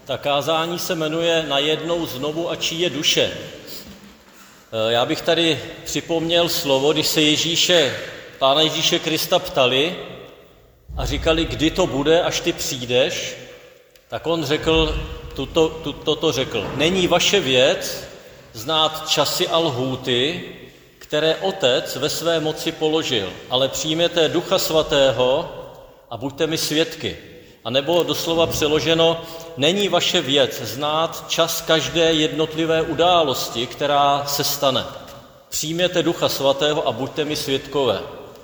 Ta kázání se jmenuje Najednou znovu a čí je duše. Já bych tady připomněl slovo, když se Pána Ježíše Krista ptali a říkali, kdy to bude, až ty přijdeš, tak on řekl, toto řekl. Není vaše věc znát časy a lhůty, které Otec ve své moci položil, ale přijměte Ducha Svatého a buďte mi svědky. A nebo doslova přeloženo, není vaše věc znát čas každé jednotlivé události, která se stane. Přijměte Ducha Svatého a buďte mi svědkové.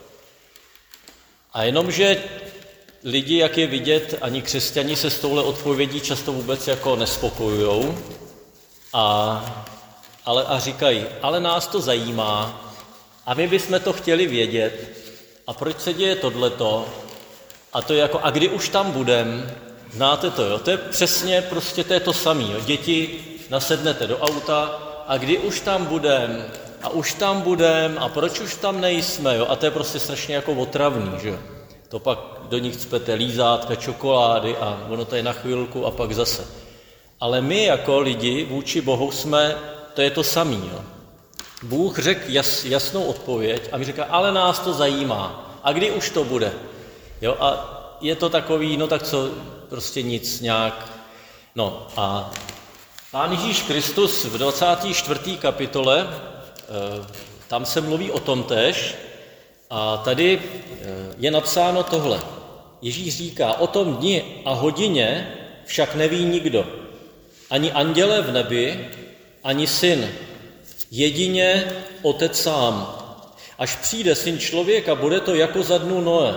A jenomže lidi, jak je vidět, ani křesťani se s touhle odpovědí často vůbec jako nespokojujou a říkají, ale nás to zajímá a my bychom to chtěli vědět a proč se děje tohleto a to je jako, a kdy už tam budem, znáte to, jo? To je přesně prostě to je to samý, jo? Děti, nasednete do auta a kdy už tam budem a proč už tam nejsme, jo? A to je prostě strašně jako otravný, že? To pak do nich cpete lízátka, čokolády a ono to je na chvilku a pak zase. Ale my jako lidi vůči Bohu to je to samý. Jo? Bůh řekl jasnou odpověď a mi říká, ale nás to zajímá. A kdy už to bude? Jo? A je to takový, no tak co, prostě nic nějak. No a Pán Ježíš Kristus v 24. kapitole, tam se mluví o tom též, a tady je napsáno tohle. Ježíš říká, o tom dni a hodině však neví nikdo. Ani andělé v nebi, ani syn. Jedině Otec sám. Až přijde Syn člověka, bude to jako za dnů Noe.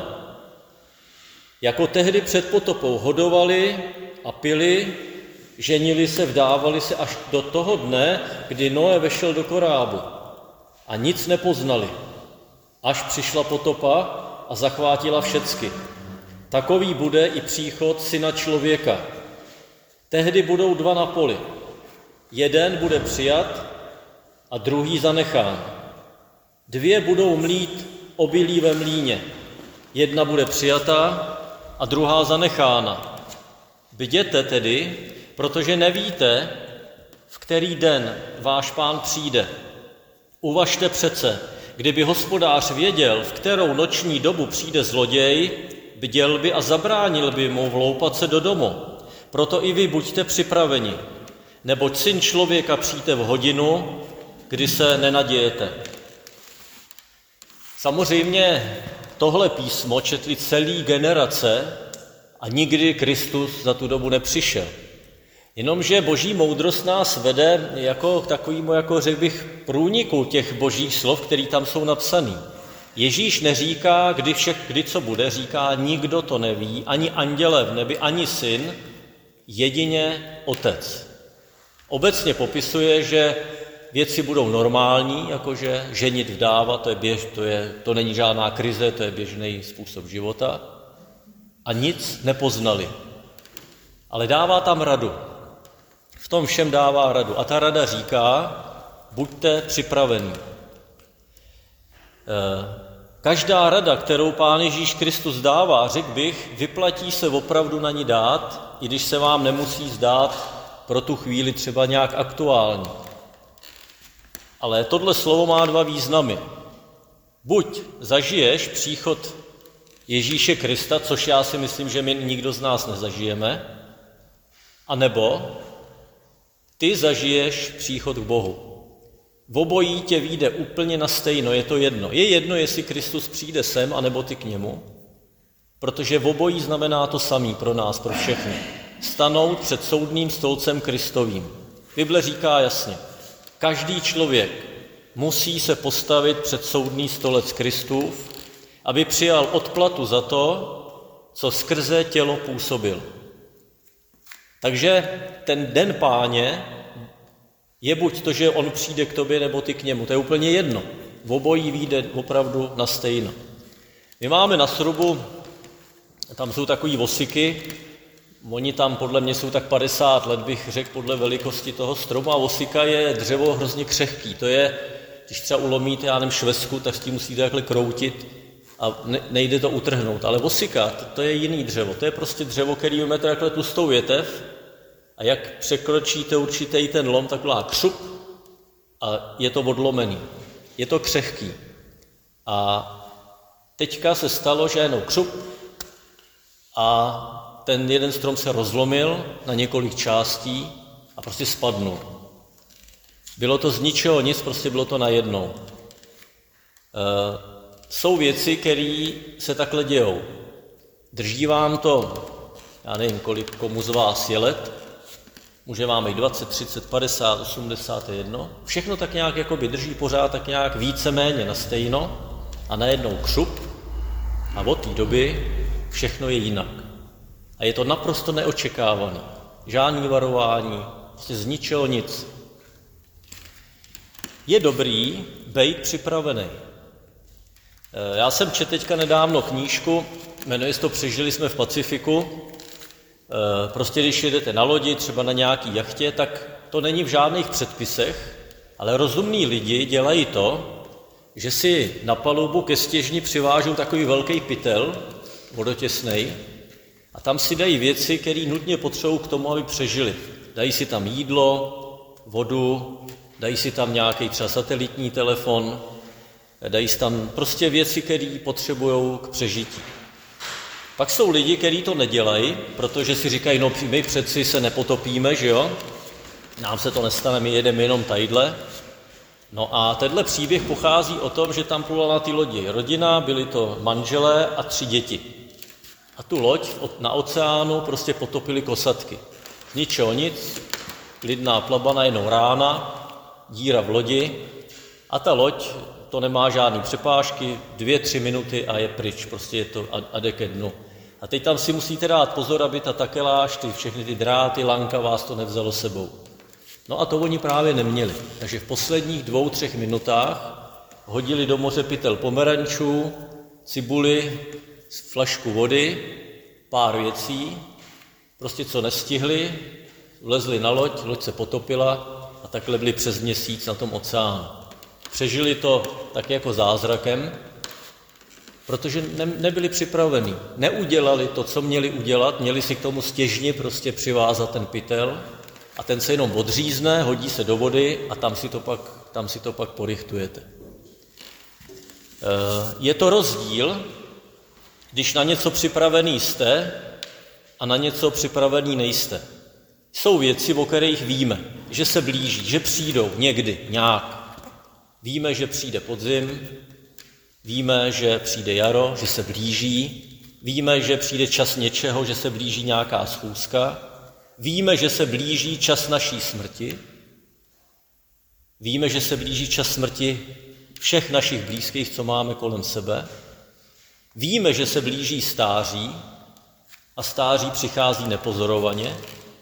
Jako tehdy před potopou hodovali a pili, ženili se, vdávali se až do toho dne, kdy Noe vešel do korábu. A nic nepoznali. Až přišla potopa a zachvátila všecky. Takový bude i příchod Syna člověka. Tehdy budou dva na poli. Jeden bude přijat a druhý zanechán. Dvě budou mlít obilí ve mlýně. Jedna bude přijatá a druhá zanechána. Bděte tedy, protože nevíte, v který den váš Pán přijde. Uvažte přece, kdyby hospodář věděl, v kterou noční dobu přijde zloděj, bděl by a zabránil by mu vloupat se do domu. Proto i vy buďte připraveni, neboť Syn člověka přijde v hodinu, kdy se nenadějete. Samozřejmě tohle písmo četli celý generace a nikdy Kristus za tu dobu nepřišel. Jenomže boží moudrost nás vede jako k takovému, jako řekl bych, průniku těch božích slov, které tam jsou napsaný. Ježíš neříká, kdy co bude, říká, nikdo to neví, ani anděle v nebi, ani syn, jedině Otec. Obecně popisuje, že věci budou normální, jakože ženit, vdávat, to není žádná krize, to je běžný způsob života. A nic nepoznali. Ale dává tam radu. V tom všem dává radu. A ta rada říká, buďte připraveni. Každá rada, kterou Pán Ježíš Kristus dává, řekl bych, vyplatí se opravdu na ní dát, i když se vám nemusí zdát pro tu chvíli třeba nějak aktuální. Ale tohle slovo má dva významy. Buď zažiješ příchod Ježíše Krista, což já si myslím, že my nikdo z nás nezažijeme, anebo ty zažiješ příchod k Bohu. V obojí tě vyjde úplně na stejno, je to jedno. Je jedno, jestli Kristus přijde sem, anebo ty k němu, protože v obojí znamená to samý pro nás, pro všechny. Stanout před soudným stolcem Kristovým. Bible říká jasně, každý člověk musí se postavit před soudný stolec Kristův, aby přijal odplatu za to, co skrze tělo působil. Takže ten den Páně je buď to, že on přijde k tobě, nebo ty k němu. To je úplně jedno. V obojí vyjde opravdu na stejno. My máme na Srubu, tam jsou takový vosiky, oni tam podle mě jsou tak 50 let, bych řekl, podle velikosti toho stromu a vosika je dřevo hrozně křehký. To je, když třeba ulomíte, já nevím, švestku, tak s tím musíte takhle kroutit a nejde to utrhnout. Ale vosika, to je jiný dřevo. To je prostě dřevo, který máte takhle tlustou větev a jak překročíte určitý ten lom, tak vlá křup a je to odlomený. Je to křehký. A teďka se stalo, že jenom křup a ten jeden strom se rozlomil na několik částí a prostě spadnul. Bylo to z ničeho nic, prostě bylo to najednou. Jsou věci, které se takhle dějou. Drží vám to, já nevím, komu z vás je let, může vám být 20, 30, 50, 80, jedno. Všechno tak nějak jakoby drží pořád tak nějak víceméně na stejno a najednou křup a od té doby všechno je jinak. A je to naprosto neočekávané. Žádný varování, prostě z ničeho nic. Je dobrý být připravený. Já jsem četl teďka nedávno knížku, jmenuje se to Přežili jsme v Pacifiku. Prostě když jedete na lodi, třeba na nějaký jachtě, tak to není v žádných předpisech, ale rozumní lidi dělají to, že si na palubu ke stěžni přivážou takový velký pytel, vodotěsnej, a tam si dají věci, které nutně potřebují k tomu, aby přežili. Dají si tam jídlo, vodu, dají si tam nějaký třeba satelitní telefon, dají si tam prostě věci, které potřebují k přežití. Pak jsou lidi, kteří to nedělají, protože si říkají, no my přeci se nepotopíme, že jo? Nám se to nestane, my jedeme jenom tadyhle. No a tenhle příběh pochází o tom, že tam plula na ty lodi rodina, byli to manželé a 3 děti. A tu loď na oceánu prostě potopili kosatky. Z ničeho nic, klidná plavba, najednou rána, díra v lodi a ta loď, to nemá žádný přepážky, 2-3 minuty a je pryč, prostě je to a jde ke dnu. A teď tam si musíte dát pozor, aby ta takeláž, všechny ty dráty, lanka vás to nevzalo sebou. No a to oni právě neměli. Takže v posledních 2-3 minutách hodili do moře pytel pomerančů, cibuli, flašku vody, pár věcí, prostě co nestihli, vlezli na loď se potopila a takhle byli přes měsíc na tom oceánu. Přežili to tak jako zázrakem, protože nebyli připraveni. Neudělali to, co měli udělat, měli si k tomu stěžně prostě přivázat ten pytel a ten se jenom odřízne, hodí se do vody a tam si to pak porichtujete. Je to rozdíl, když na něco připravený jste a na něco připravený nejste. Jsou věci, o kterých víme, že se blíží, že přijdou někdy, nějak. Víme, že přijde podzim, víme, že přijde jaro, že se blíží, víme, že přijde čas něčeho, že se blíží nějaká schůzka, víme, že se blíží čas naší smrti, víme, že se blíží čas smrti všech našich blízkých, co máme kolem sebe, víme, že se blíží stáří a stáří přichází nepozorovaně,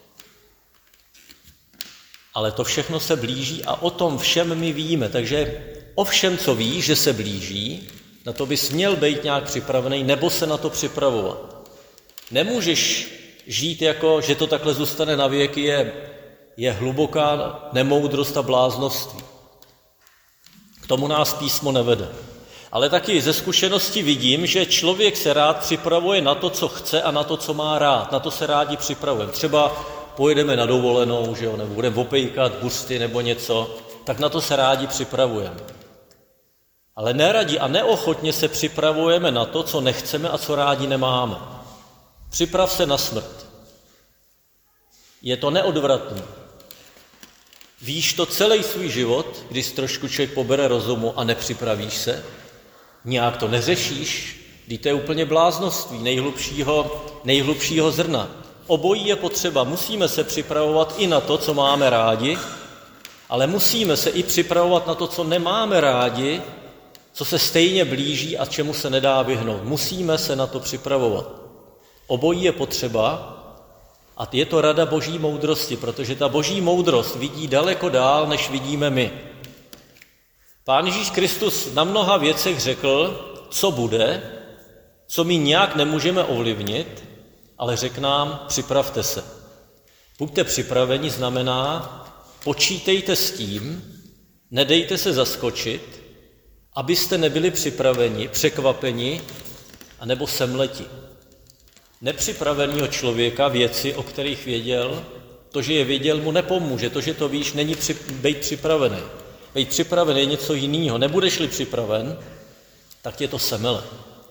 ale to všechno se blíží a o tom všem my víme. Takže o všem, co víš, že se blíží, na to bys měl být nějak připravený nebo se na to připravovat. Nemůžeš žít jako, že to takhle zůstane na věky, je hluboká nemoudrost a bláznoství. K tomu nás písmo nevede. Ale taky ze zkušenosti vidím, že člověk se rád připravuje na to, co chce a na to, co má rád. Na to se rádi připravujeme. Třeba pojedeme na dovolenou, že jo, nebo budeme opejkat buřty nebo něco, tak na to se rádi připravujeme. Ale neradi a neochotně se připravujeme na to, co nechceme a co rádi nemáme. Připrav se na smrt. Je to neodvratné. Víš to celý svůj život, když trošku člověk pobere rozumu a nepřipravíš se, nějak to neřešíš, když to je úplně bláznoství nejhlubšího zrna. Obojí je potřeba, musíme se připravovat i na to, co máme rádi, ale musíme se i připravovat na to, co nemáme rádi, co se stejně blíží a čemu se nedá vyhnout. Musíme se na to připravovat. Obojí je potřeba a je to rada boží moudrosti, protože ta boží moudrost vidí daleko dál, než vidíme my. Pán Ježíš Kristus na mnoha věcech řekl, co bude, co my nějak nemůžeme ovlivnit, ale řekl nám, připravte se. Buďte připraveni znamená, počítejte s tím, nedejte se zaskočit, abyste nebyli připraveni, překvapeni, anebo semleti. Nepřipravenýho člověka věci, o kterých věděl, To, že je věděl, mu nepomůže. To, že to víš, není být připravený. Být připravený je něco jiného. Nebudeš-li připraven, tak tě to semele.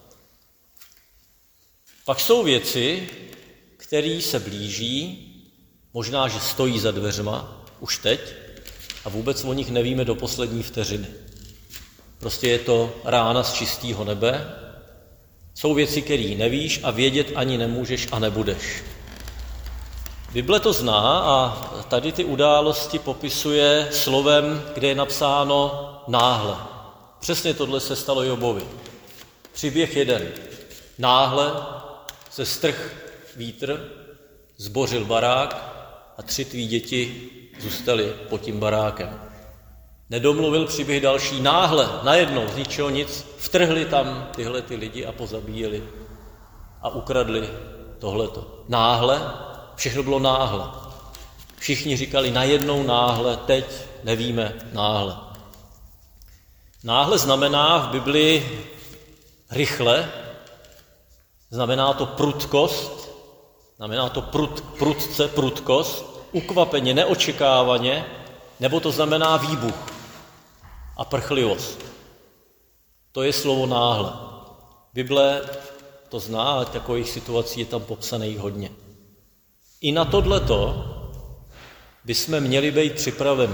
Pak jsou věci, které se blíží, možná, že stojí za dveřma už teď a vůbec o nich nevíme do poslední vteřiny. Prostě je to rána z čistého nebe. Jsou věci, které nevíš a vědět ani nemůžeš a nebudeš. Bible to zná a tady ty události popisuje slovem, kde je napsáno náhle. Přesně tohle se stalo Jobovi. Příběh jeden. Náhle se strh vítr, zbořil barák a 3 tvý děti zůstaly pod tím barákem. Nedomluvil příběh další. Náhle, najednou, z ničeho nic, vtrhli tam tyhle ty lidi a pozabíjeli a ukradli tohleto. Náhle, všechno bylo náhle. Všichni říkali najednou náhle, teď nevíme náhle. Náhle znamená v Biblii rychle, znamená to prudkost, znamená to prudce, prudkost, ukvapeně, neočekávaně, nebo to znamená výbuch a prchlivost. To je slovo náhle. Bible to zná, ale takových situací je tam popsaných hodně. I na tohleto bychom měli být připraveni.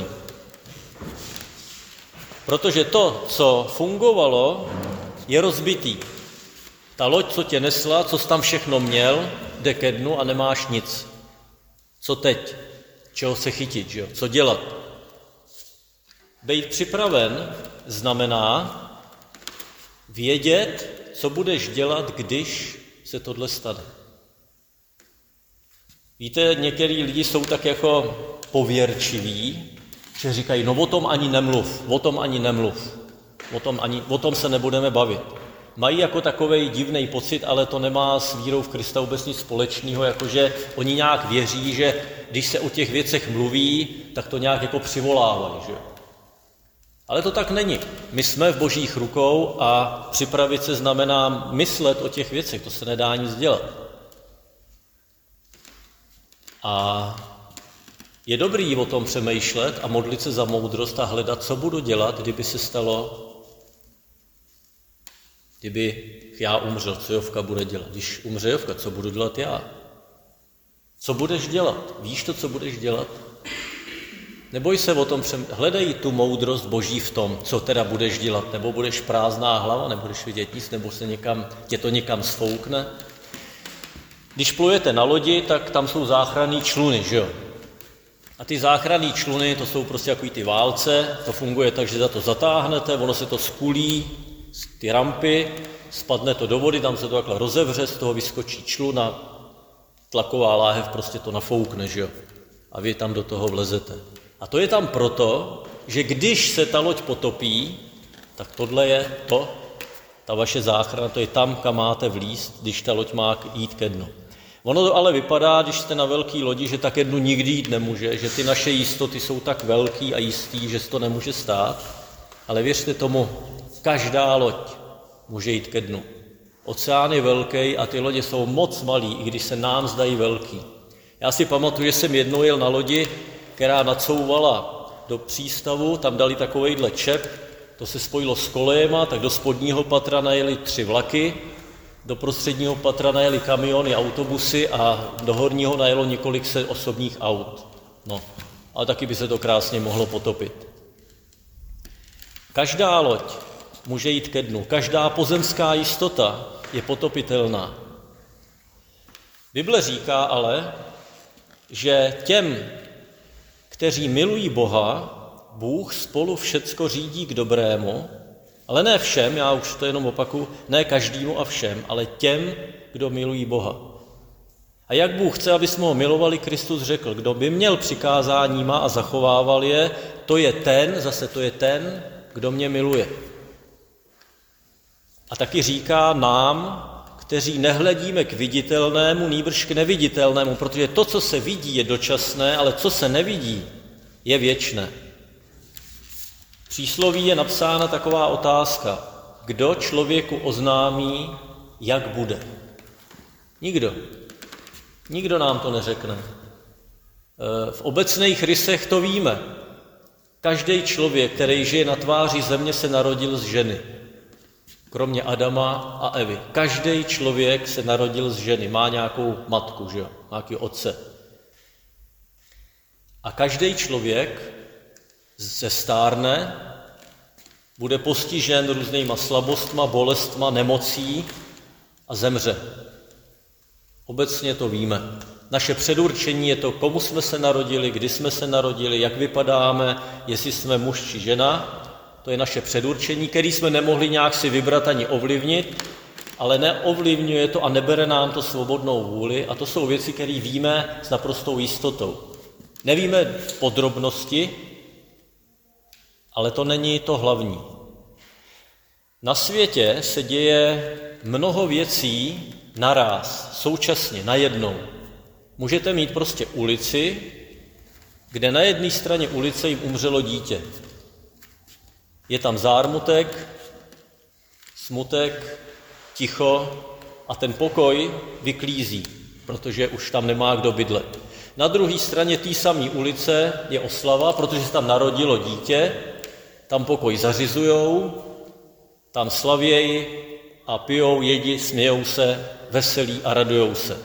Protože to, co fungovalo, je rozbitý. Ta loď, co tě nesla, co jsi tam všechno měl, jde ke dnu a nemáš nic. Co teď? Čeho se chytit, že jo? Co dělat? Být připraven znamená vědět, co budeš dělat, když se tohle stane. Víte, některý lidi jsou tak jako pověrčiví, že říkají, no o tom ani nemluv, o tom se nebudeme bavit. Mají jako takovej divný pocit, ale to nemá s vírou v Krista vůbec nic společného, jakože oni nějak věří, že když se o těch věcech mluví, tak to nějak jako přivolávají, že? Ale to tak není. My jsme v Božích rukou a připravit se znamená myslet o těch věcech, to se nedá nic dělat. A je dobrý o tom přemýšlet a modlit se za moudrost a hledat, co budu dělat, kdyby se stalo, kdyby já umřel, co Jovka bude dělat. Když umře Jovka, co budu dělat já? Co budeš dělat? Víš to, co budeš dělat? Neboj se o tom, hledej tu moudrost Boží v tom, co teda budeš dělat. Nebo budeš prázdná hlava, nebudeš vidět nic, nebo tě to někam sfoukne. Když plujete na lodi, tak tam jsou záchranné čluny, že jo? A ty záchranné čluny, to jsou prostě jako ty válce, to funguje tak, že za to zatáhnete, ono se to skulí z ty rampy, spadne to do vody, tam se to takhle rozevře, z toho vyskočí člun a tlaková láhev prostě to nafoukne, že jo? A vy tam do toho vlezete. A to je tam proto, že když se ta loď potopí, tak tohle je to, ta vaše záchrana, to je tam, kam máte vlízt, když ta loď má jít ke dnu. Ono to ale vypadá, když jste na velký lodi, že tak ke dnu nikdy jít nemůže, že ty naše jistoty jsou tak velký a jistý, že se to nemůže stát. Ale věřte tomu, každá loď může jít ke dnu. Oceán je velký a ty lodě jsou moc malý, i když se nám zdají velký. Já si pamatuju, že jsem jednou jel na lodi, která nacouvala do přístavu, tam dali takovejhle čep, to se spojilo s kolejema, tak do spodního patra najeli 3 vlaky, do prostředního patra najeli kamiony, autobusy a do horního najelo několik set osobních aut. No, ale taky by se to krásně mohlo potopit. Každá loď může jít ke dnu, každá pozemská jistota je potopitelná. Bible říká ale, že těm, kteří milují Boha, Bůh spolu všecko řídí k dobrému, ale ne všem, já už to jenom opakuju, ne každému a všem, ale těm, kdo milují Boha. A jak Bůh chce, aby jsme ho milovali, Kristus řekl, kdo by měl přikázáníma a zachovával je, to je ten, kdo mě miluje. A taky říká nám, kteří nehledíme k viditelnému, nýbrž k neviditelnému, protože to, co se vidí, je dočasné, ale co se nevidí, je věčné. V přísloví je napsána taková otázka, kdo člověku oznámí, jak bude. Nikdo. Nikdo nám to neřekne. V obecných rysech to víme. Každý člověk, který žije na tváři země, se narodil z ženy. Kromě Adama a Evy. Každý člověk se narodil z ženy. Má nějakou matku, že jo? Nějaký otce. A každý člověk se stárne, bude postižen různýma slabostma, bolestma, nemocí a zemře. Obecně to víme. Naše předurčení je to, komu jsme se narodili, kdy jsme se narodili, jak vypadáme, jestli jsme muž či žena. To je naše předurčení, který jsme nemohli nějak si vybrat ani ovlivnit, ale neovlivňuje to a nebere nám to svobodnou vůli. A to jsou věci, které víme s naprostou jistotou. Nevíme podrobnosti, ale to není to hlavní. Na světě se děje mnoho věcí naráz, současně, najednou. Můžete mít prostě ulici, kde na jedné straně ulice jim umřelo dítě. Je tam zármutek, smutek, ticho a ten pokoj vyklízí, protože už tam nemá kdo bydlet. Na druhé straně té samé ulice je oslava, protože se tam narodilo dítě, tam pokoj zařizujou, tam slavějí a pijou, jedí, smějou se, veselí a radujou se.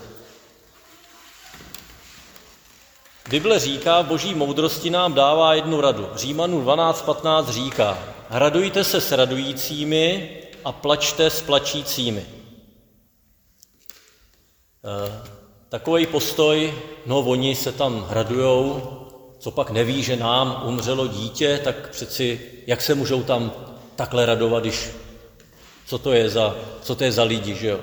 Bible říká, boží moudrosti nám dává jednu radu. Římanům 12:15 říká, radujte se s radujícími a plačte s plačícími. Takový postoj, no oni se tam radujou, co pak neví, že nám umřelo dítě, tak přeci jak se můžou tam takhle radovat, když co to je za lidi, že jo?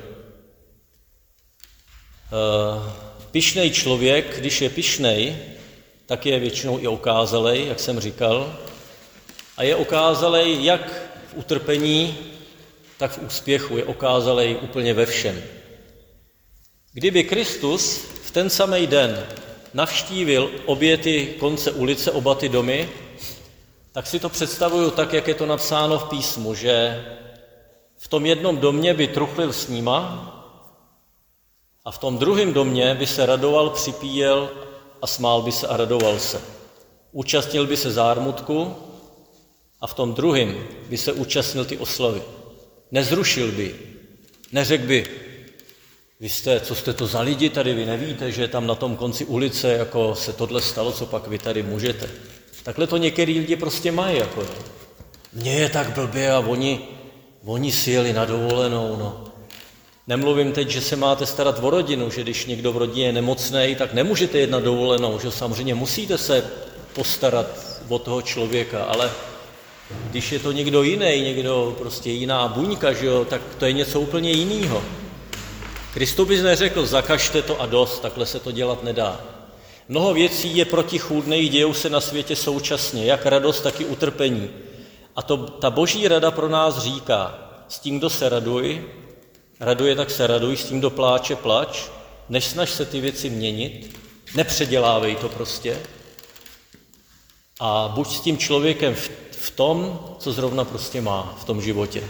Pyšnej člověk, když je pyšnej, tak je většinou i okázalej, jak jsem říkal, a je okázalej jak v utrpení, tak v úspěchu, je okázalej úplně ve všem. Kdyby Kristus v ten samý den navštívil obě ty konce ulice, oba ty domy, tak si to představuju tak, jak je to napsáno v písmu, že v tom jednom domě by truchlil s nima a v tom druhém domě by se radoval, připíjel a smál by se a radoval se. Účastnil by se zármutku a v tom druhém by se účastnil ty oslavy. Nezrušil by, neřekl by, co jste to za lidi tady, vy nevíte, že tam na tom konci ulice jako se tohle stalo, co pak vy tady můžete. Takhle to některý lidi prostě mají. Jako, mně je tak blbě a oni si jeli na dovolenou. No. Nemluvím teď, že se máte starat o rodinu, že když někdo v rodině je nemocnej, tak nemůžete jet na dovolenou, že samozřejmě musíte se postarat o toho člověka, ale když je to někdo jiný, někdo prostě jiná buňka, že jo, tak to je něco úplně jiného. Kristus by neřekl, zakažte to a dost, takhle se to dělat nedá. Mnoho věcí je protichůdných, dějou se na světě současně, jak radost, tak i utrpení. A ta boží rada pro nás říká, s tím, kdo se raduje, tak se raduj, s tím, kdo pláče, plač, nesnaž se ty věci měnit, nepředělávej to prostě a buď s tím člověkem v tom, co zrovna prostě má v tom životě.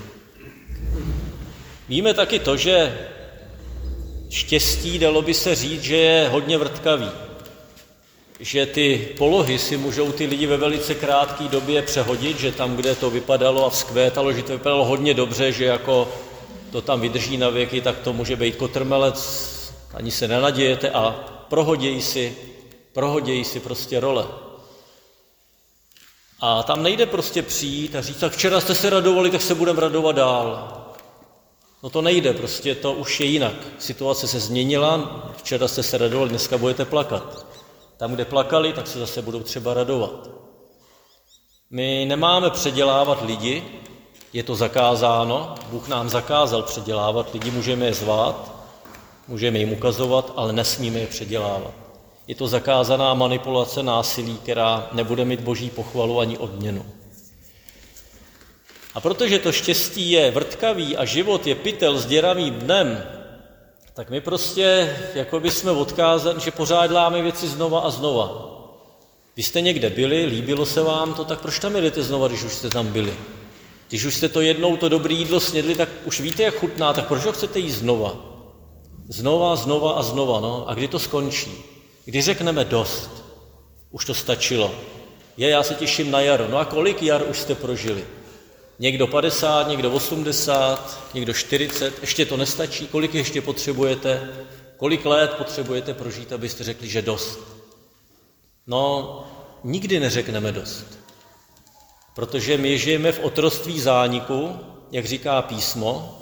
Víme taky to, že štěstí, dalo by se říct, že je hodně vrtkavý. Že ty polohy si můžou ty lidi ve velice krátké době přehodit, že tam, kde to vypadalo a vzkvétalo, že to vypadalo hodně dobře, že jako to tam vydrží na věky, tak to může být kotrmelec, ani se nenadějete a prohodějí si prostě role. A tam nejde prostě přijít a říct, tak včera jste se radovali, tak se budeme radovat dál. No to nejde, prostě to už je jinak. Situace se změnila, včera jste se radovali, dneska budete plakat. Tam, kde plakali, tak se zase budou třeba radovat. My nemáme předělávat lidi, je to zakázáno, Bůh nám zakázal předělávat lidi, můžeme je zvát, můžeme jim ukazovat, ale nesmíme je předělávat. Je to zakázaná manipulace, násilí, která nebude mít boží pochvalu ani odměnu. A protože to štěstí je vrtkavý a život je pytel s děravým dnem, tak my prostě jako by jsme odkázali, že pořád děláme věci znova a znova. Vy jste někde byli, líbilo se vám to, tak proč tam jdete znova, když už jste tam byli? Když už jste to jednou to dobré jídlo snědli, tak už víte, jak chutná, tak proč ho chcete jíst znova? Znova a znova, no. A kdy to skončí? Kdy řekneme dost? Už to stačilo. Já se těším na jaro. No a kolik jar už jste prožili? Někdo 50, někdo 80, někdo 40, ještě to nestačí. Kolik ještě potřebujete? Kolik let potřebujete prožít, abyste řekli, že dost? No, nikdy neřekneme dost. Protože my žijeme v otroctví zániku, jak říká písmo,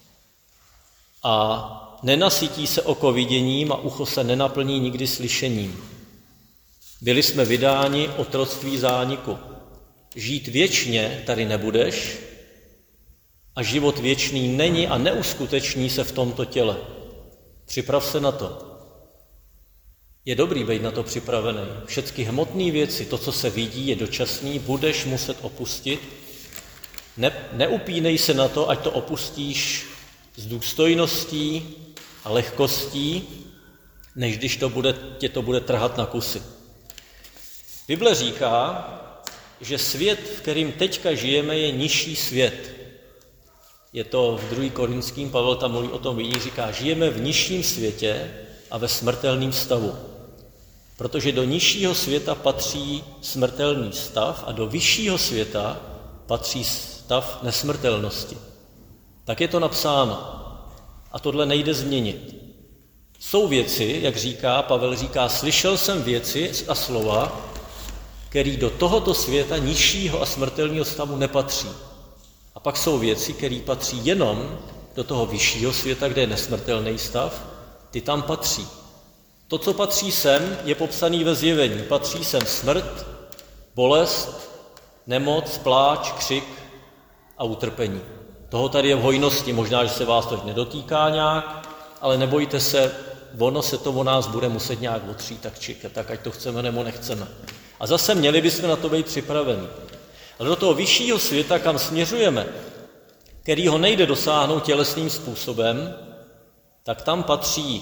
a nenasytí se oko viděním a ucho se nenaplní nikdy slyšením. Byli jsme vydáni otroctví zániku. Žít věčně tady nebudeš a život věčný není a neuskuteční se v tomto těle. Připrav se na to. Je dobrý být na to připravený. Všechny hmotné věci, to, co se vidí, je dočasný, budeš muset opustit. Neupínej se na to, ať to opustíš s důstojností a lehkostí, než když tě to bude trhat na kusy. Bible říká, že svět, v kterým teďka žijeme, je nižší svět. Je to v 2. Korinským, Pavel tam mluví o tom viní, říká, žijeme v nižším světě a ve smrtelném stavu. Protože do nižšího světa patří smrtelný stav a do vyššího světa patří stav nesmrtelnosti. Tak je to napsáno. A tohle nejde změnit. Jsou věci, jak říká, Pavel říká, slyšel jsem věci a slova, který do tohoto světa nižšího a smrtelného stavu nepatří. A pak jsou věci, které patří jenom do toho vyššího světa, kde je nesmrtelný stav, ty tam patří. To, co patří sem, je popsaný ve Zjevení. Patří sem smrt, bolest, nemoc, pláč, křik a utrpení. Toho tady je v hojnosti, možná, že se vás to nedotýká nějak, ale nebojte se, ono se to o nás bude muset nějak otřít, tak ať to chceme nebo nechceme. A zase měli bychom na to být připraveni. Ale do toho vyššího světa, kam směřujeme, kterýho nejde dosáhnout tělesným způsobem, tak tam patří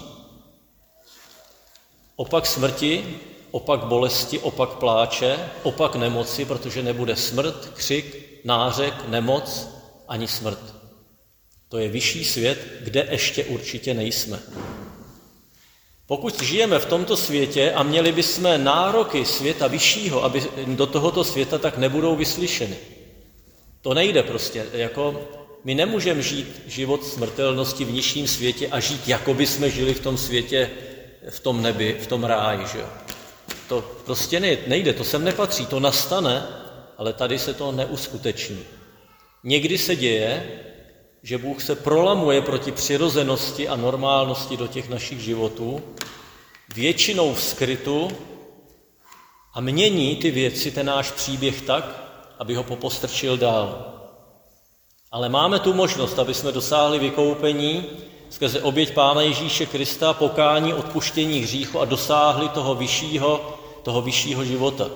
opak smrti, opak bolesti, opak pláče, opak nemoci, protože nebude smrt, křik, nářek, nemoc ani smrt. To je vyšší svět, kde ještě určitě nejsme. Pokud žijeme v tomto světě a měli bychom nároky světa vyššího, aby do tohoto světa, tak nebudou vyslyšeny. To nejde prostě. My nemůžeme žít život smrtelnosti v nižším světě a žít, jako by jsme žili v tom světě, v tom nebi, v tom ráji. Že? To prostě nejde, to sem nepatří, to nastane, ale tady se to neuskuteční. Někdy se děje, že Bůh se prolamuje proti přirozenosti a normálnosti do těch našich životů, většinou v skrytu a mění ty věci, ten náš příběh tak, aby ho popostrčil dál. Ale máme tu možnost, aby jsme dosáhli vykoupení skrze oběť Pána Ježíše Krista, pokání, odpuštění hříchu a dosáhli toho vyššího života.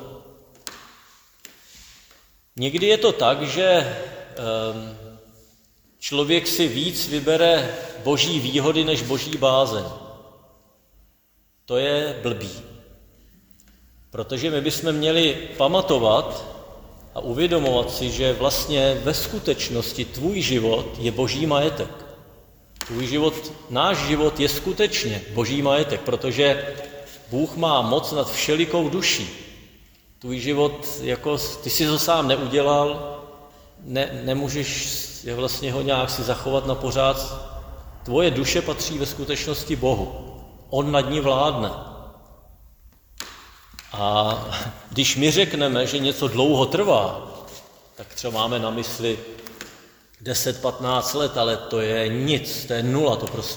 Někdy je to tak, že člověk si víc vybere boží výhody než boží bázeň. To je blbý. Protože my bychom měli pamatovat a uvědomovat si, že vlastně ve skutečnosti tvůj život je boží majetek. Tvůj život, náš život je skutečně boží majetek, protože Bůh má moc nad všelikou duší. Tvůj život, ty si to sám neudělal, nemůžeš vlastně ho nějak si zachovat na pořád. Tvoje duše patří ve skutečnosti Bohu. On nad ní vládne. A když my řekneme, že něco dlouho trvá, tak třeba máme na mysli 10-15 let, ale to je nic, to je nula,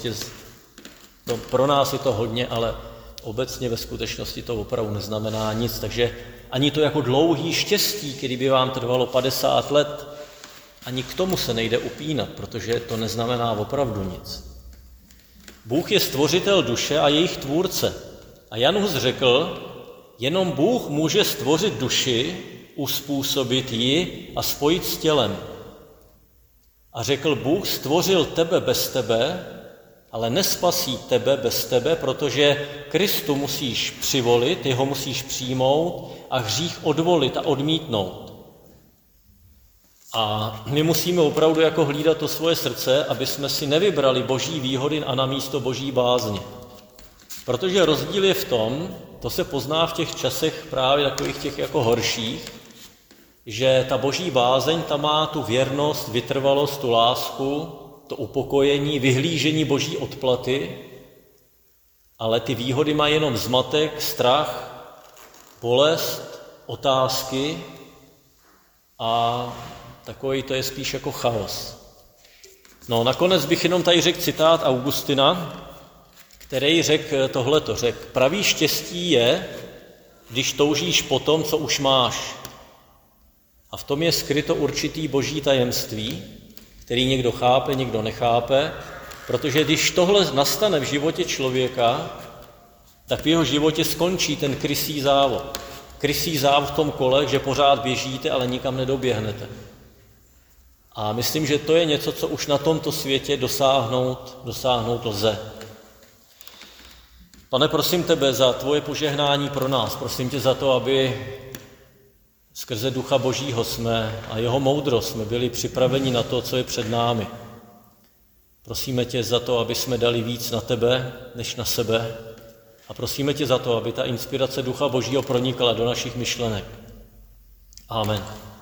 pro nás je to hodně, ale obecně ve skutečnosti to opravdu neznamená nic. Takže ani to jako dlouhý štěstí, který by vám trvalo 50 let, ani k tomu se nejde upínat, protože to neznamená opravdu nic. Bůh je stvořitel duše a jejich tvůrce. A Jan Hus řekl, jenom Bůh může stvořit duši, uspůsobit ji a spojit s tělem. A řekl, Bůh stvořil tebe bez tebe, ale nespasí tebe bez tebe, protože Kristu musíš přivolit, jeho musíš přijmout a hřích odvolit a odmítnout. A my musíme opravdu jako hlídat to svoje srdce, aby jsme si nevybrali boží výhody a namísto boží bázně. Protože rozdíl je v tom, to se pozná v těch časech právě takových těch jako horších, že ta boží bázeň tam má tu věrnost, vytrvalost, tu lásku, to upokojení, vyhlížení boží odplaty, ale ty výhody mají jenom zmatek, strach, bolest, otázky a takový to je spíš jako chaos. No nakonec bych jenom tady řekl citát Augustina, který řekl tohleto, pravý štěstí je, když toužíš po tom, co už máš. A v tom je skryto určitý boží tajemství, který někdo chápe, někdo nechápe, protože když tohle nastane v životě člověka, tak v jeho životě skončí ten krysý závod. Krysý závod v tom kole, že pořád běžíte, ale nikam nedoběhnete. A myslím, že to je něco, co už na tomto světě dosáhnout lze. Pane, prosím tebe za tvoje požehnání pro nás. Prosím tě za to, aby skrze Ducha Božího a jeho moudrost jsme byli připraveni na to, co je před námi. Prosíme tě za to, aby jsme dali víc na tebe, než na sebe. A prosíme tě za to, aby ta inspirace Ducha Božího pronikla do našich myšlenek. Amen.